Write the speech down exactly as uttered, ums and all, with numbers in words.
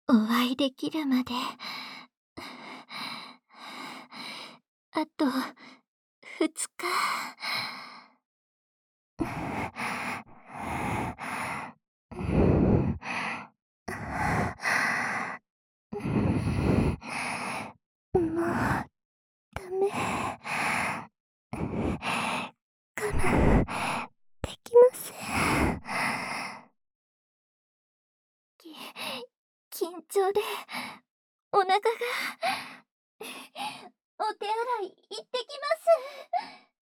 お会いできるまで、あとふつか。もうダメ。我慢できません。き緊張でお腹が。お手洗い行ってきます。